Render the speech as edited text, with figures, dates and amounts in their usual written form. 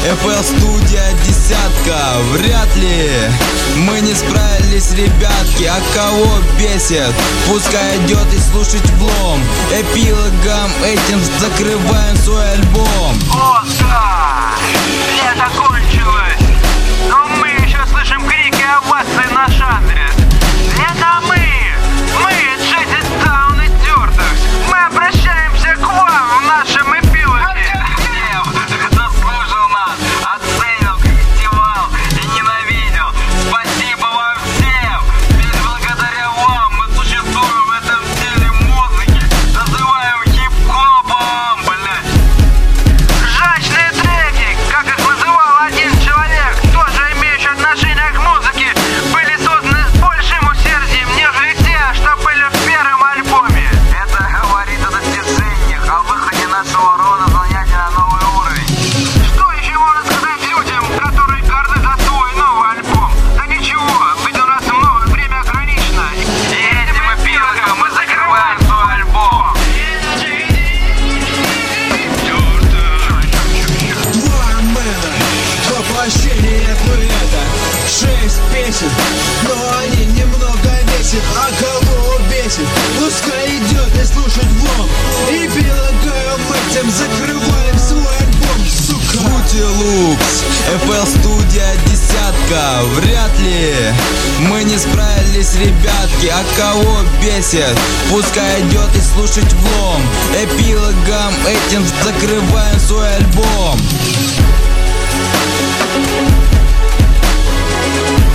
FL студия десятка. Вряд ли мы не справились, ребятки. А кого бесит, пускай идет и слушать влом. Эпилогом этим закрываем свой альбом. О, да! Лето кончилось, но мы еще слышим крики овации на шандрес. Это мы, Джесси Таун и Тёртекс. Мы обращаемся к вам в нашем эпилоге. Заслужил нас, оценил, критиковал и ненавидел. Спасибо вам всем, ведь благодаря вам мы существуем в этом стиле музыки, называем хип-хопом, блядь. Жачные треки, как их называл один человек, тоже имеющий отношение к музыке, были созданы с большим усердием, нежели те, что были в первом альбоме. Это говорит о достижениях, о выходе нашего рода занятия на новый уровень. Что еще можно сказать людям, которые горды за свой новый альбом? Да ничего, ведь у нас время ограничено. И этим эпилогом мы закрываем свой альбом. Два мэна, воплощение дуэта. 6 песен, но они немного весят. А кого бесит, пускай идет и слушать влом. Эпилогом этим закрываем свой альбом, сука. Фрути Лупс, FL студия десятка. Вряд ли мы не справились, ребятки. А кого бесит, пускай идет и слушать влом. Эпилогом этим закрываем свой альбом.